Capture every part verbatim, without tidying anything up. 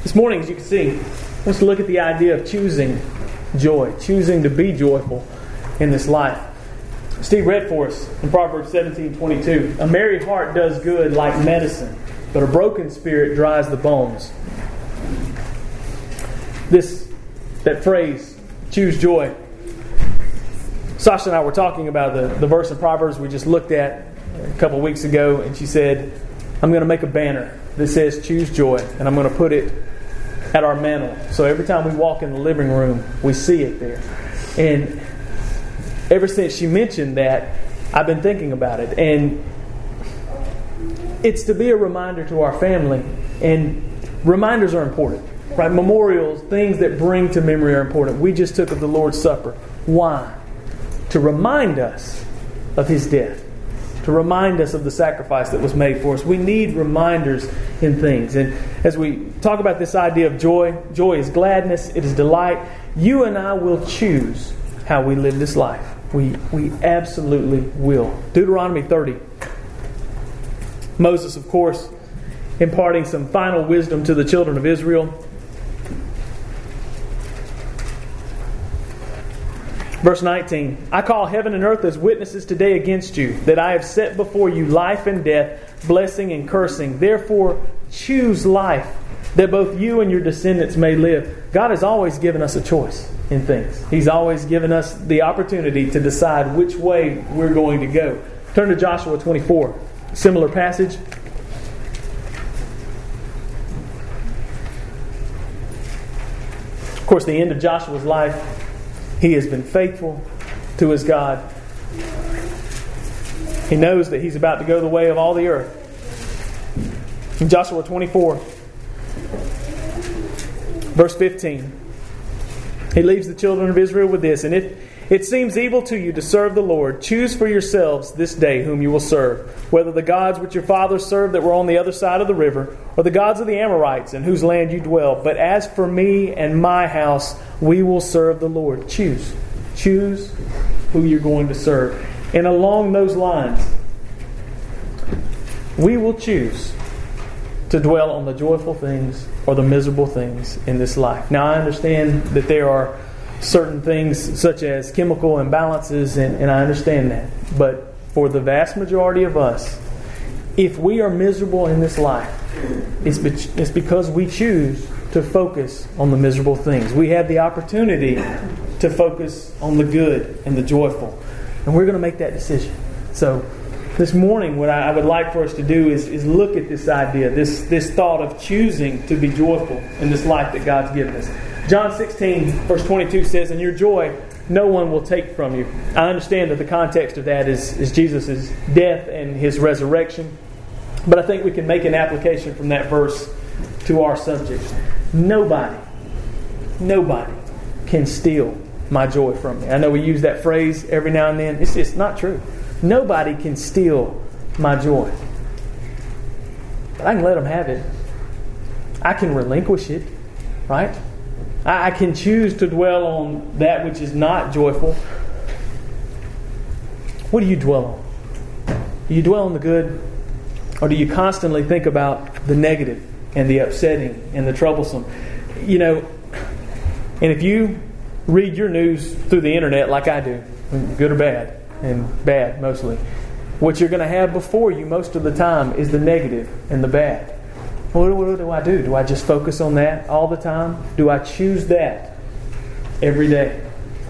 This morning, as you can see, let's look at the idea of choosing joy, choosing to be joyful in this life. Steve read for us in Proverbs seventeen twenty-two. A merry heart does good like medicine, but a broken spirit dries the bones. This, that phrase, choose joy. Sasha and I were talking about the, the verse in Proverbs we just looked at a couple weeks ago, and she said, I'm going to make a banner that says choose joy, and I'm going to put it at our mantle. So every time we walk in the living room, we see it there. And ever since she mentioned that, I've been thinking about it. And it's to be a reminder to our family. And reminders are important, right? Memorials, things that bring to memory are important. We just took of the Lord's Supper. Why? To remind us of His death. To remind us of the sacrifice that was made for us. We need reminders in things. And as we talk about this idea of joy, joy is gladness, it is delight. You and I will choose how we live this life. We, we absolutely will. Deuteronomy thirty. Moses, of course, imparting some final wisdom to the children of Israel. Verse nineteen, I call heaven and earth as witnesses today against you, that I have set before you life and death, blessing and cursing. Therefore, choose life, that both you and your descendants may live. God has always given us a choice in things. He's always given us the opportunity to decide which way we're going to go. Turn to Joshua twenty-four, similar passage. Of course, the end of Joshua's life, he has been faithful to his God. He knows that he's about to go the way of all the earth. In Joshua twenty-four, verse fifteen, he leaves the children of Israel with this. And if it seems evil to you to serve the Lord, choose for yourselves this day whom you will serve, whether the gods which your fathers served that were on the other side of the river, or the gods of the Amorites in whose land you dwell. But as for me and my house, we will serve the Lord. Choose. Choose who you're going to serve. And along those lines, we will choose to dwell on the joyful things or the miserable things in this life. Now, I understand that there are certain things such as chemical imbalances, and, and I understand that. But for the vast majority of us, if we are miserable in this life, it's, be, it's because we choose to focus on the miserable things. We have the opportunity to focus on the good and the joyful. And we're going to make that decision. So this morning, what I, I would like for us to do is, is look at this idea, this, this thought of choosing to be joyful in this life that God's given us. John sixteen, verse twenty-two says, and your joy no one will take from you. I understand that the context of that is, is Jesus' death and His resurrection. But I think we can make an application from that verse to our subject. Nobody, nobody can steal my joy from me. I know we use that phrase every now and then. It's just not true. Nobody can steal my joy. But I can let them have it. I can relinquish it, right? I can choose to dwell on that which is not joyful. What do you dwell on? Do you dwell on the good? Or do you constantly think about the negative and the upsetting and the troublesome? You know, and if you read your news through the internet like I do, good or bad, and bad mostly, what you're going to have before you most of the time is the negative and the bad. What, what do I do? Do I just focus on that all the time? Do I choose that every day?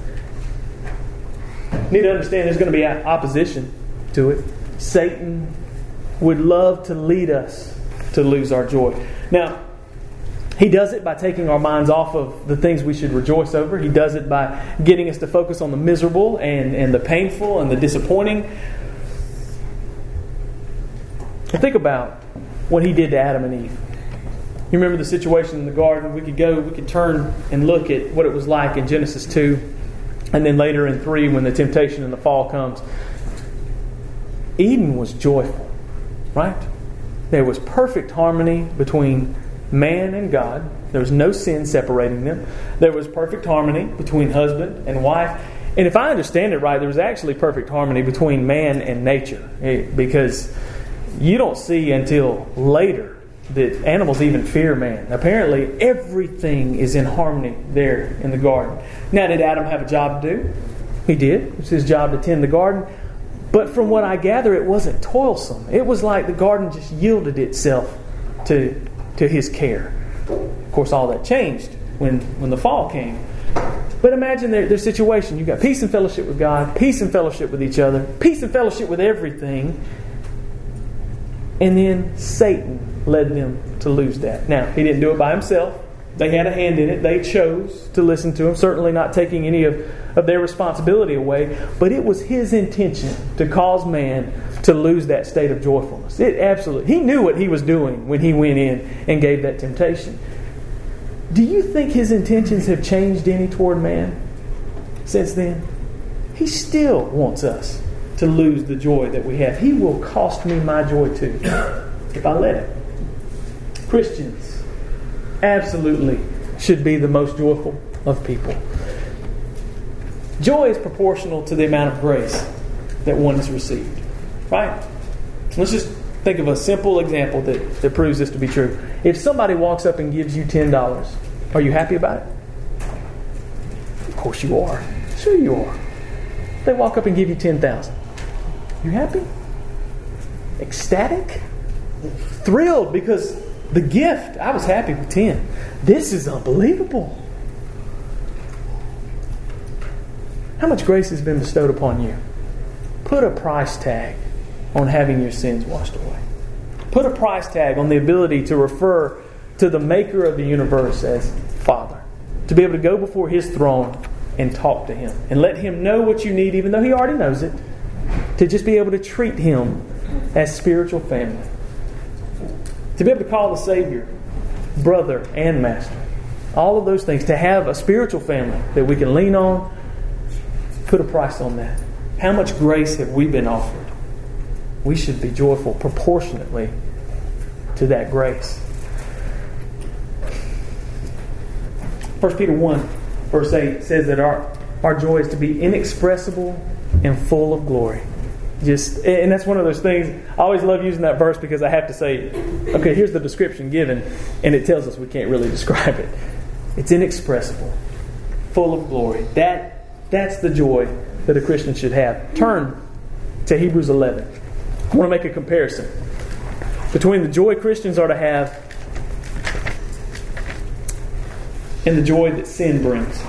You need to understand there's going to be opposition to it. Satan would love to lead us to lose our joy. Now, he does it by taking our minds off of the things we should rejoice over. He does it by getting us to focus on the miserable and, and the painful and the disappointing. And think about what he did to Adam and Eve. You remember the situation in the garden? We could go, we could turn and look at what it was like in Genesis two, and then later in three when the temptation and the fall comes. Eden was joyful, right? There was perfect harmony between man and God. There was no sin separating them. There was perfect harmony between husband and wife. And if I understand it right, there was actually perfect harmony between man and nature. Because you don't see until later that animals even fear man. Apparently, everything is in harmony there in the garden. Now, did Adam have a job to do? He did. It was his job to tend the garden. But from what I gather, it wasn't toilsome. It was like the garden just yielded itself to, to his care. Of course, all that changed when, when the fall came. But imagine their, their situation. You've got peace and fellowship with God, peace and fellowship with each other, peace and fellowship with everything. And then Satan led them to lose that. Now, he didn't do it by himself. They had a hand in it. They chose to listen to him, certainly not taking any of, of their responsibility away. But it was his intention to cause man to lose that state of joyfulness. It absolutely. He knew what he was doing when he went in and gave that temptation. Do you think his intentions have changed any toward man since then? He still wants us to lose the joy that we have. He will cost me my joy too, if I let him. Christians absolutely should be the most joyful of people. Joy is proportional to the amount of grace that one has received. Right? Let's just think of a simple example that, that proves this to be true. If somebody walks up and gives you ten dollars, are you happy about it? Of course you are. Sure you are. They walk up and give you ten thousand dollars. You happy? Ecstatic? Thrilled because the gift, I was happy with ten. This is unbelievable. How much grace has been bestowed upon you? Put a price tag on having your sins washed away. Put a price tag on the ability to refer to the maker of the universe as Father. To be able to go before His throne and talk to Him. And let Him know what you need even though He already knows it. To just be able to treat Him as spiritual family. To be able to call the Savior brother and master. All of those things. To have a spiritual family that we can lean on. Put a price on that. How much grace have we been offered? We should be joyful proportionately to that grace. First Peter one, verse eight says that our, our joy is to be inexpressible and full of glory. Just, and that's one of those things. I always love using that verse because I have to say, okay, here's the description given, and it tells us we can't really describe it. It's inexpressible, full of glory. That that's the joy that a Christian should have. Turn to Hebrews eleven. I want to make a comparison between the joy Christians are to have and the joy that sin brings.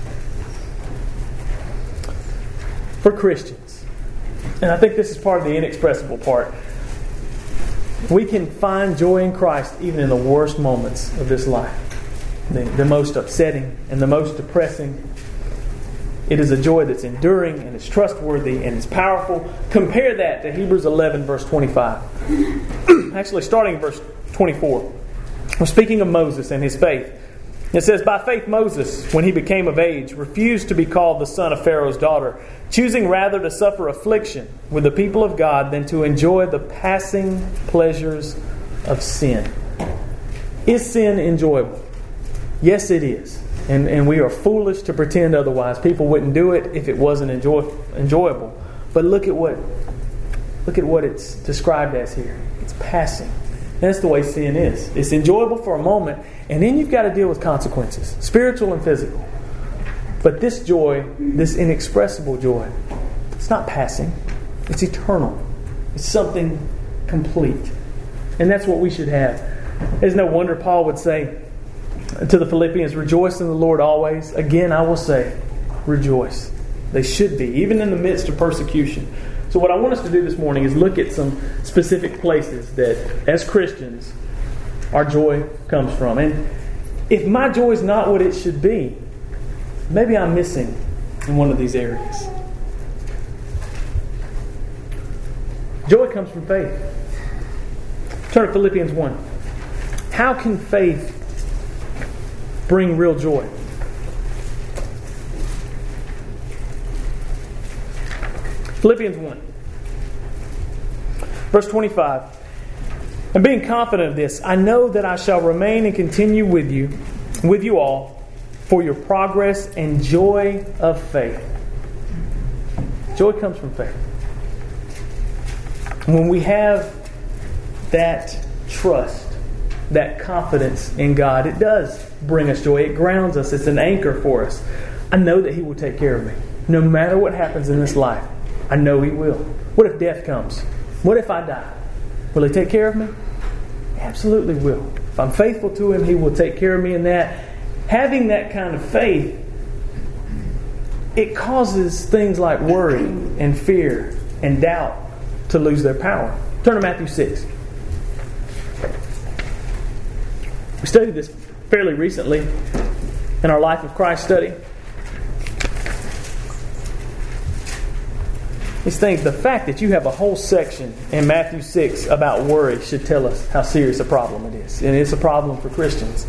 For Christians, and I think this is part of the inexpressible part, we can find joy in Christ even in the worst moments of this life. The, the most upsetting and the most depressing. It is a joy that's enduring and it's trustworthy and it's powerful. Compare that to Hebrews eleven verse twenty-five. Actually, starting in verse twenty-four. We're speaking of Moses and his faith. It says, by faith Moses, when he became of age, refused to be called the son of Pharaoh's daughter, choosing rather to suffer affliction with the people of God than to enjoy the passing pleasures of sin. Is sin enjoyable? Yes, it is. And, and we are foolish to pretend otherwise. People wouldn't do it if it wasn't enjoy, enjoyable. But look at what look at what it's described as here. It's passing. And that's the way sin is. It's enjoyable for a moment, and then you've got to deal with consequences, spiritual and physical. But this joy, this inexpressible joy, it's not passing. It's eternal. It's something complete. And that's what we should have. There's no wonder Paul would say to the Philippians, rejoice in the Lord always. Again, I will say, rejoice. They should be, even in the midst of persecution. So what I want us to do this morning is look at some specific places that, as Christians, our joy comes from. And if my joy is not what it should be, maybe I'm missing in one of these areas. Joy comes from faith. Turn to Philippians one. How can faith bring real joy? Philippians one, verse twenty-five. And being confident of this, I know that I shall remain and continue with you, with you all, for your progress and joy of faith. Joy comes from faith. When we have that trust that confidence in God. It does bring us joy. It grounds us. It's an anchor for us. I know that He will take care of me. No matter what happens in this life, I know He will. What if death comes? What if I die? Will He take care of me? He absolutely will. If I'm faithful to Him, He will take care of me in that. Having that kind of faith, it causes things like worry and fear and doubt to lose their power. Turn to Matthew six. We studied this fairly recently in our Life of Christ study. These things, the fact that you have a whole section in Matthew six about worry should tell us how serious a problem it is. And it's a problem for Christians.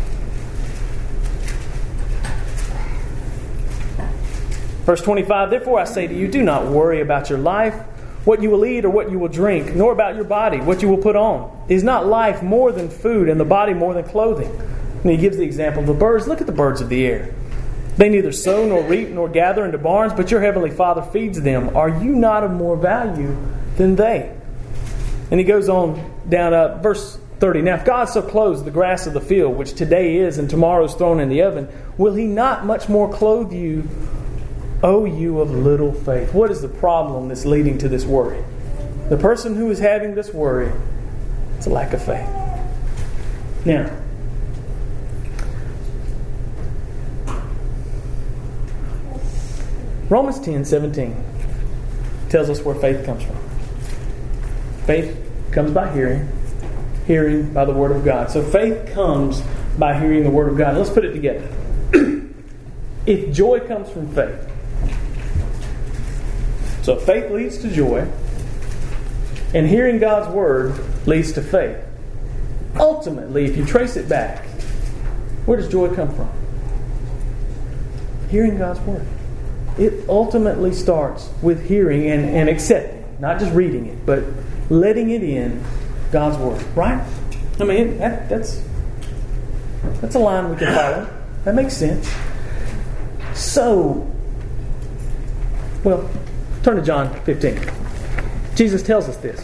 Verse twenty-five, therefore I say to you, do not worry about your life, what you will eat or what you will drink, nor about your body, what you will put on. Is not life more than food, and the body more than clothing? And he gives the example of the birds. Look at the birds of the air. They neither sow nor reap nor gather into barns, but your heavenly Father feeds them. Are you not of more value than they? And he goes on down up, verse thirty. Now if God so clothes the grass of the field, which today is and tomorrow is thrown in the oven, will He not much more clothe you, O you of little faith? What is the problem that's leading to this worry? The person who is having this worry, it's a lack of faith. Now, Romans ten seventeen tells us where faith comes from. Faith comes by hearing, hearing by the Word of God. So faith comes by hearing the Word of God. Let's put it together. If joy comes from faith, so faith leads to joy, and hearing God's Word leads to faith. Ultimately, if you trace it back, where does joy come from? Hearing God's Word. It ultimately starts with hearing and, and accepting, not just reading it, but letting it in, God's Word. Right? I mean, that, that's that's a line we can follow. That makes sense. So, well, turn to John fifteen. Jesus tells us this.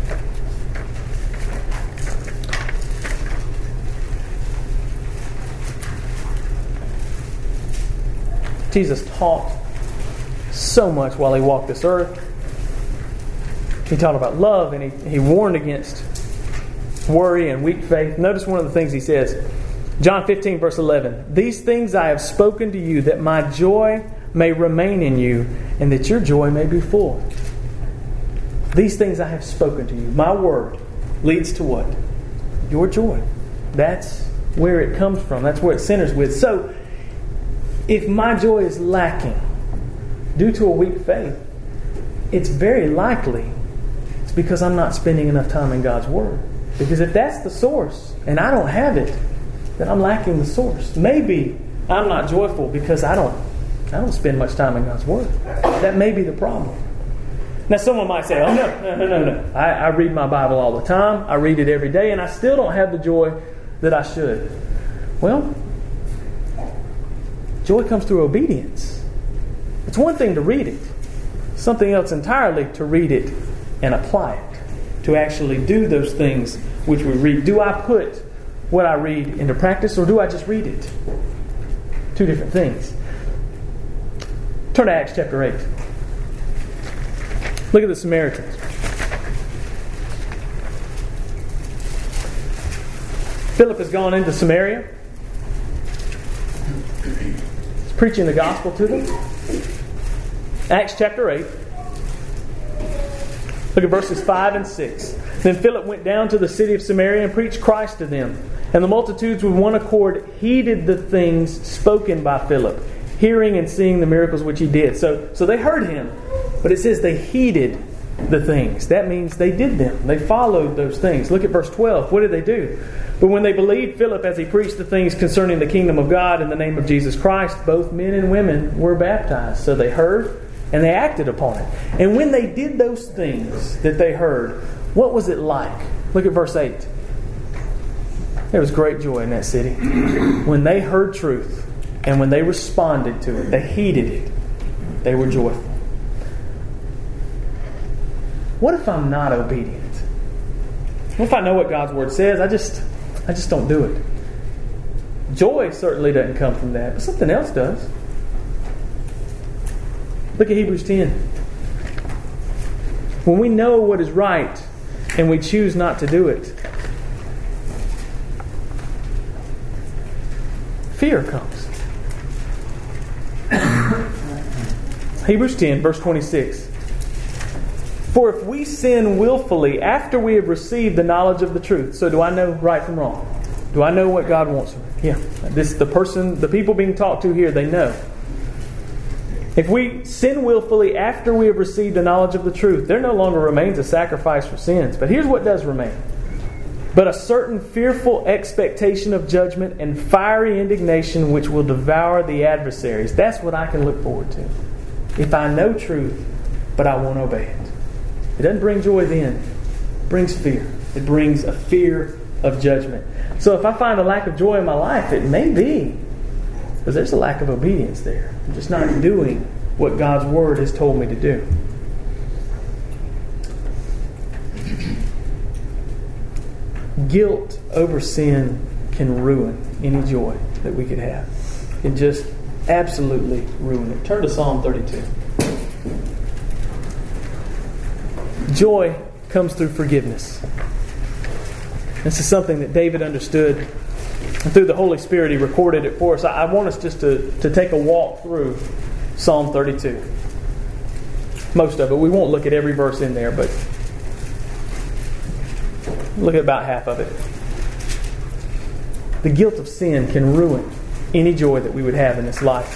Jesus taught so much while He walked this earth. He taught about love, and he, he warned against worry and weak faith. Notice one of the things He says. John fifteen verse eleven. These things I have spoken to you, that my joy may remain in you, and that your joy may be full. These things I have spoken to you. My word leads to what? Your joy. That's where it comes from. That's where it centers with. So, if my joy is lacking due to a weak faith, it's very likely it's because I'm not spending enough time in God's Word. Because if that's the source, and I don't have it, then I'm lacking the source. Maybe I'm not joyful because I don't I don't spend much time in God's Word. That may be the problem. Now someone might say, oh no, no, no, no, no. I, I read my Bible all the time. I read it every day, and I still don't have the joy that I should. Well, joy comes through obedience. It's one thing to read it. Something else entirely to read it and apply it. To actually do those things which we read. Do I put what I read into practice, or do I just read it? Two different things. Turn to Acts chapter eight. Look at the Samaritans. Philip has gone into Samaria. He's preaching the gospel to them. Acts chapter eight. Look at verses five and six. Then Philip went down to the city of Samaria and preached Christ to them. And the multitudes with one accord heeded the things spoken by Philip, hearing and seeing the miracles which he did. So, so they heard him, but it says they heeded the things. That means they did them. They followed those things. Look at verse twelve. What did they do? But when they believed Philip as he preached the things concerning the kingdom of God in the name of Jesus Christ, both men and women were baptized. So they heard and they acted upon it. And when they did those things that they heard, what was it like? Look at verse eight. There was great joy in that city. When they heard truth and when they responded to it, they heeded it, they were joyful. What if I'm not obedient? What if I know what God's Word says? I just, I just don't do it. Joy certainly doesn't come from that, but something else does. Look at Hebrews ten. When we know what is right and we choose not to do it, fear comes. Hebrews ten, verse twenty-six. For if we sin willfully after we have received the knowledge of the truth. So do I know right from wrong? Do I know what God wants from me? Yeah. This the person, the people being talked to here, they know. If we sin willfully after we have received the knowledge of the truth, there no longer remains a sacrifice for sins. But here's what does remain. But a certain fearful expectation of judgment and fiery indignation which will devour the adversaries. That's what I can look forward to. If I know truth, but I won't obey it. It doesn't bring joy then. It brings fear. It brings a fear of judgment. So if I find a lack of joy in my life, it may be because there's a lack of obedience there. I'm just not doing what God's Word has told me to do. Guilt over sin can ruin any joy that we could have. It can just absolutely ruin it. Turn to Psalm thirty-two. Joy comes through forgiveness. This is something that David understood. And through the Holy Spirit, he recorded it for us. I want us just to, to take a walk through Psalm thirty-two. Most of it. We won't look at every verse in there, but look at about half of it. The guilt of sin can ruin any joy that we would have in this life.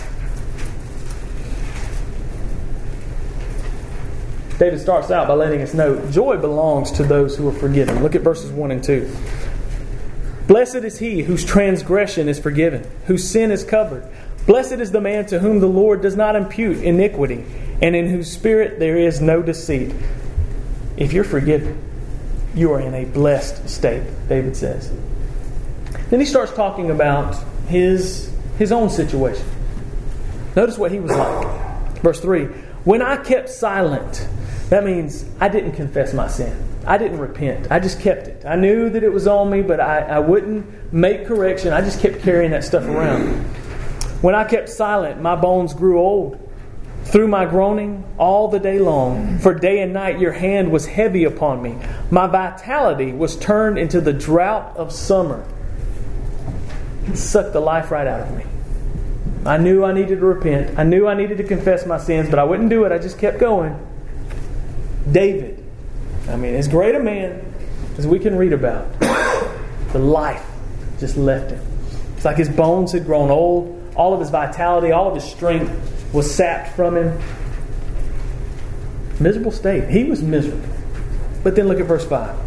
David starts out by letting us know joy belongs to those who are forgiven. Look at verses one and two. Blessed is he whose transgression is forgiven, whose sin is covered. Blessed is the man to whom the Lord does not impute iniquity, and in whose spirit there is no deceit. If you're forgiven, you are in a blessed state, David says. Then he starts talking about his, his own situation. Notice what he was like. Verse three. When I kept silent, that means I didn't confess my sin. I didn't repent. I just kept it. I knew that it was on me, but I, I wouldn't make correction. I just kept carrying that stuff around. When I kept silent, my bones grew old. Through my groaning all the day long, for day and night your hand was heavy upon me. My vitality was turned into the drought of summer. It sucked the life right out of me. I knew I needed to repent. I knew I needed to confess my sins, but I wouldn't do it. I just kept going. David, I mean, as great a man as we can read about, the life just left him. It's like his bones had grown old. All of his vitality, all of his strength was sapped from him. Miserable state. He was miserable. But then look at verse five.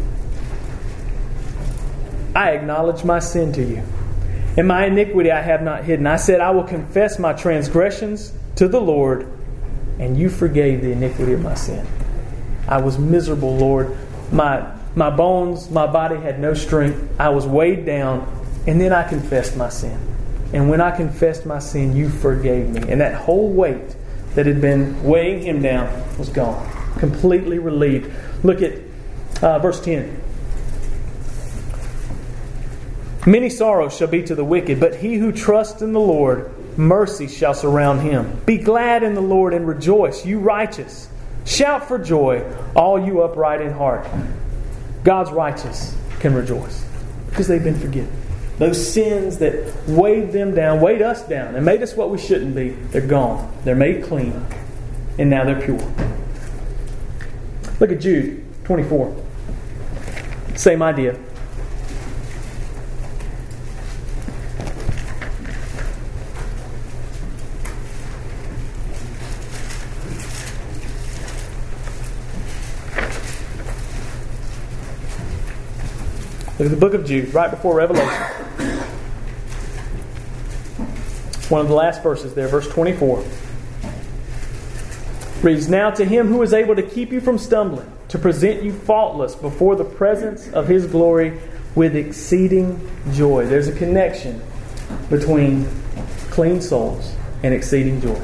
I acknowledge my sin to you, and my iniquity I have not hidden. I said, I will confess my transgressions to the Lord, and you forgave the iniquity of my sin. I was miserable, Lord. My, my bones, my body had no strength. I was weighed down, and then I confessed my sin. And when I confessed my sin, you forgave me. And that whole weight that had been weighing him down was gone. Completely relieved. Look at uh, verse ten. Many sorrows shall be to the wicked, but he who trusts in the Lord, mercy shall surround him. Be glad in the Lord and rejoice, you righteous. Shout for joy, all you upright in heart. God's righteous can rejoice because they've been forgiven. Those sins that weighed them down, weighed us down, and made us what we shouldn't be, they're gone. They're made clean. And now they're pure. Look at Jude twenty-four. Same idea. Look at the book of Jude, right before Revelation. One of the last verses there, verse twenty-four. Reads, now to him who is able to keep you from stumbling, to present you faultless before the presence of his glory with exceeding joy. There's a connection between clean souls and exceeding joy.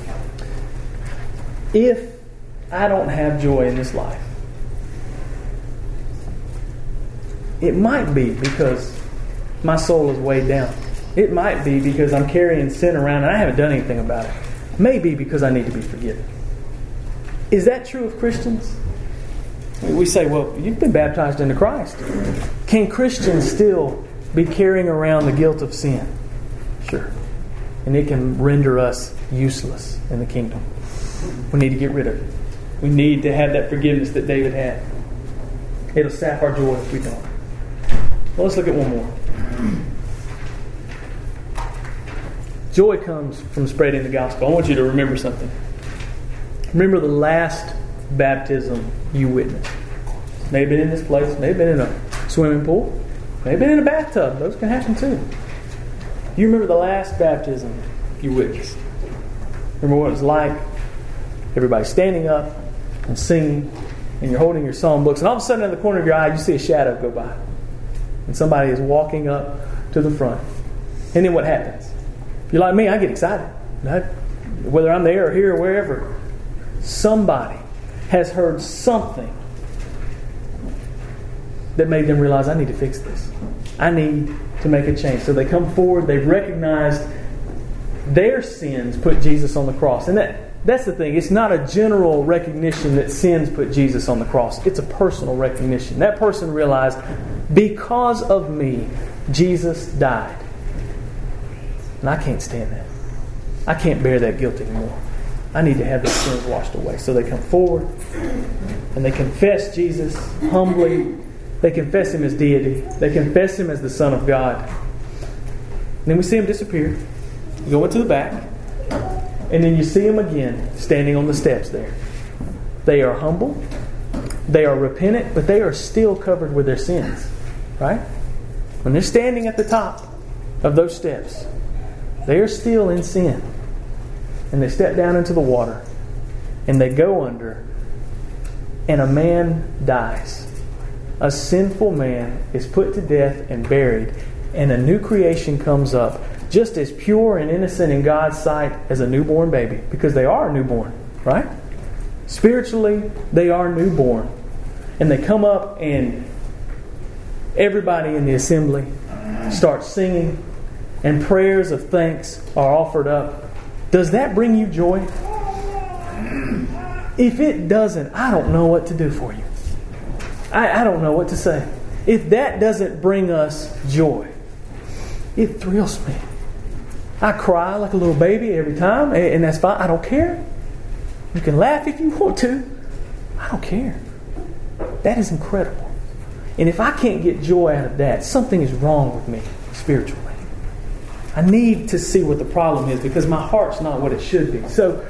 If I don't have joy in this life, it might be because my soul is weighed down. It might be because I'm carrying sin around and I haven't done anything about it. Maybe because I need to be forgiven. Is that true of Christians? We say, well, you've been baptized into Christ. Can Christians still be carrying around the guilt of sin? Sure. And it can render us useless in the kingdom. We need to get rid of it. We need to have that forgiveness that David had. It'll sap our joy if we don't. Well, let's look at one more. Joy comes from spreading the gospel. I want you to remember something. Remember the last baptism you witnessed. May have been in this place, may have been in a swimming pool, may have been in a bathtub. Those can happen too. You remember the last baptism you witnessed. Remember what it was like. Everybody standing up and singing, and you're holding your psalm books, and all of a sudden in the corner of your eye you see a shadow go by. And somebody is walking up to the front. And then what happens? If you're like me, I get excited. Whether I'm there or here or wherever. Somebody has heard something that made them realize, I need to fix this. I need to make a change. So they come forward, they've recognized their sins put Jesus on the cross. And that that's the thing. It's not a general recognition that sins put Jesus on the cross. It's a personal recognition. That person realized, because of me, Jesus died. And I can't stand that. I can't bear that guilt anymore. I need to have those sins washed away. So they come forward and they confess Jesus humbly. They confess Him as deity. They confess Him as the Son of God. And then we see Him disappear. You go into the back. And then you see Him again standing on the steps there. They are humble. They are repentant. But they are still covered with their sins. Right? When they're standing at the top of those steps, they are still in sin. And they step down into the water. And they go under. And a man dies. A sinful man is put to death and buried. And a new creation comes up. Just as pure and innocent in God's sight as a newborn baby. Because they are newborn. Right? Spiritually, they are newborn. And they come up and everybody in the assembly starts singing. And prayers of thanks are offered up. Does that bring you joy? If it doesn't, I don't know what to do for you. I, I don't know what to say. If that doesn't bring us joy, it thrills me. I cry like a little baby every time, and that's fine. I don't care. You can laugh if you want to. I don't care. That is incredible. And if I can't get joy out of that, something is wrong with me spiritually. I need to see what the problem is because my heart's not what it should be. So,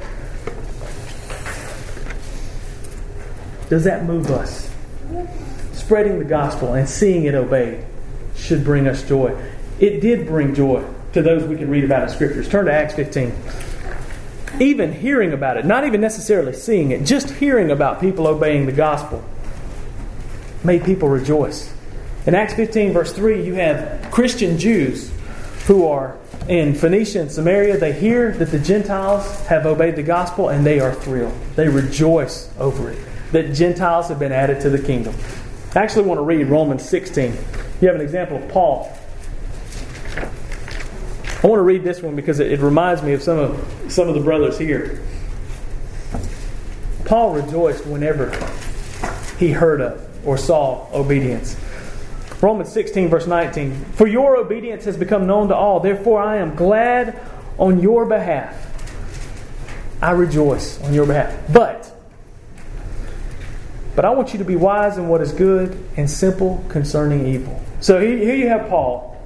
does that move us? Spreading the gospel and seeing it obeyed should bring us joy. It did bring joy to those we can read about in Scriptures. Turn to Acts fifteen. Even hearing about it, not even necessarily seeing it, just hearing about people obeying the gospel made people rejoice. In Acts fifteen verse three, you have Christian Jews who are in Phoenicia and Samaria. They hear that the Gentiles have obeyed the gospel and they are thrilled. They rejoice over it. That Gentiles have been added to the kingdom. I actually want to read Romans sixteen. You have an example of Paul. I want to read this one because it, it reminds me of some of some of the brothers here. Paul rejoiced whenever he heard of or saw obedience. Romans sixteen verse nineteen. For your obedience has become known to all. Therefore I am glad on your behalf. I rejoice on your behalf. But, but I want you to be wise in what is good and simple concerning evil. So here, here you have Paul.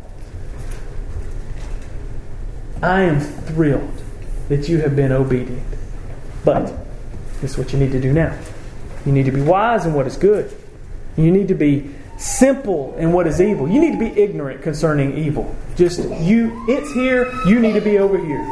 I am thrilled that you have been obedient. But this is what you need to do now. You need to be wise in what is good. You need to be simple in what is evil. You need to be ignorant concerning evil. Just you, it's here, you need to be over here.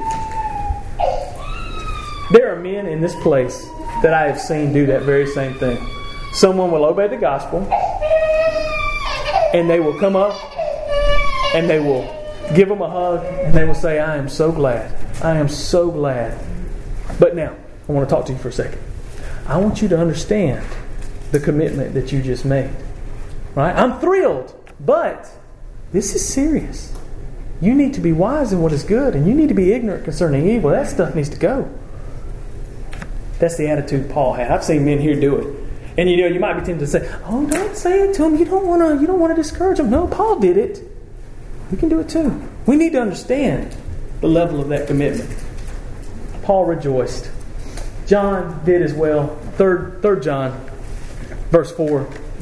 There are men in this place that I have seen do that very same thing. Someone will obey the gospel and they will come up and they will give them a hug and they will say, I am so glad. I am so glad. But now, I want to talk to you for a second. I want you to understand the commitment that you just made. Right? I'm thrilled, but this is serious. You need to be wise in what is good, and you need to be ignorant concerning evil. That stuff needs to go. That's the attitude Paul had. I've seen men here do it. And you know, you might be tempted to say, oh, don't say it to him. You don't want to, you don't want to discourage him. No, Paul did it. We can do it too. We need to understand the level of that commitment. Paul rejoiced. John did as well. Third, third John, verse four.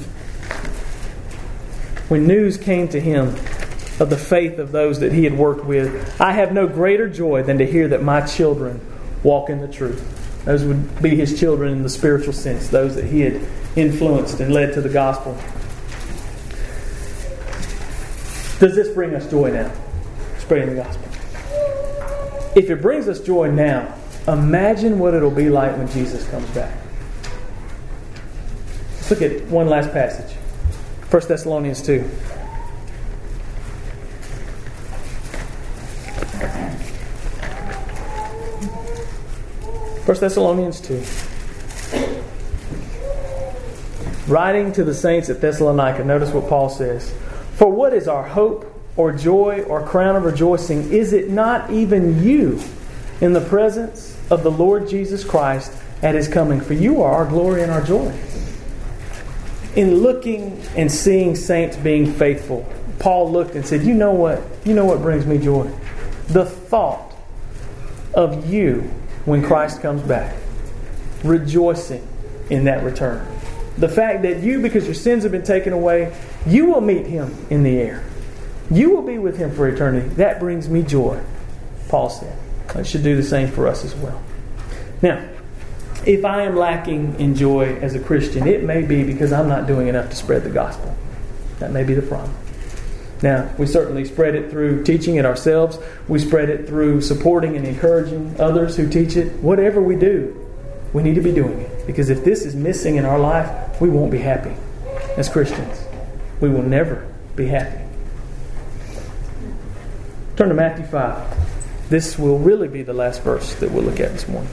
When news came to him of the faith of those that he had worked with, I have no greater joy than to hear that my children walk in the truth. Those would be his children in the spiritual sense, those that he had influenced and led to the gospel. Does this bring us joy now? Spreading the gospel. If it brings us joy now, imagine what it'll be like when Jesus comes back. Let's look at one last passage. First Thessalonians two. First Thessalonians two. Writing to the saints at Thessalonica, notice what Paul says. For what is our hope or joy or crown of rejoicing? Is it not even you in the presence of the Lord Jesus Christ at His coming? For you are our glory and our joy. In looking and seeing saints being faithful, Paul looked and said, you know what? You know what brings me joy? The thought of you when Christ comes back, rejoicing in that return. The fact that you, because your sins have been taken away, you will meet Him in the air. You will be with Him for eternity. That brings me joy, Paul said. It should do the same for us as well. Now, if I am lacking in joy as a Christian, it may be because I'm not doing enough to spread the gospel. That may be the problem. Now, we certainly spread it through teaching it ourselves. We spread it through supporting and encouraging others who teach it. Whatever we do, we need to be doing it. Because if this is missing in our life, we won't be happy as Christians. We will never be happy. Turn to Matthew five. This will really be the last verse that we'll look at this morning.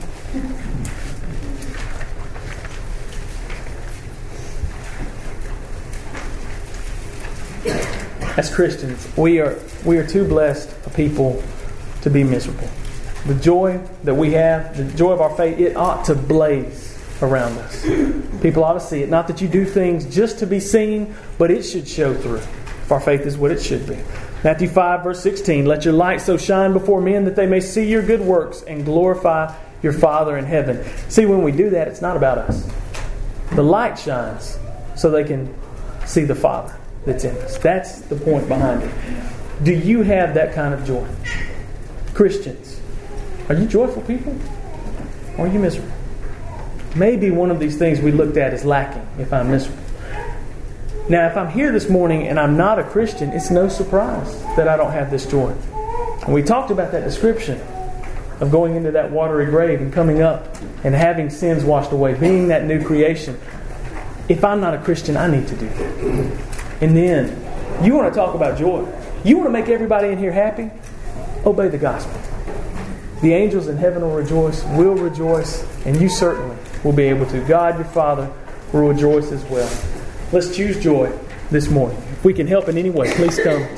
As Christians, we are we are too blessed a people to be miserable. The joy that we have, the joy of our faith, it ought to blaze around us. People ought to see it. Not that you do things just to be seen, but it should show through. If our faith is what it should be. Matthew five, verse sixteen, let your light so shine before men that they may see your good works and glorify your Father in heaven. See, when we do that, it's not about us. The light shines so they can see the Father that's in us. That's the point behind it. Do you have that kind of joy? Christians, are you joyful people? Or are you miserable? Maybe one of these things we looked at is lacking if I'm miserable. Now, if I'm here this morning and I'm not a Christian, it's no surprise that I don't have this joy. And we talked about that description of going into that watery grave and coming up and having sins washed away, being that new creation. If I'm not a Christian, I need to do that. And then, you want to talk about joy. You want to make everybody in here happy? Obey the gospel. The angels in heaven will rejoice, will rejoice, and you certainly will be able to. God, your Father, will rejoice as well. Let's choose joy this morning. If we can help in any way, please come.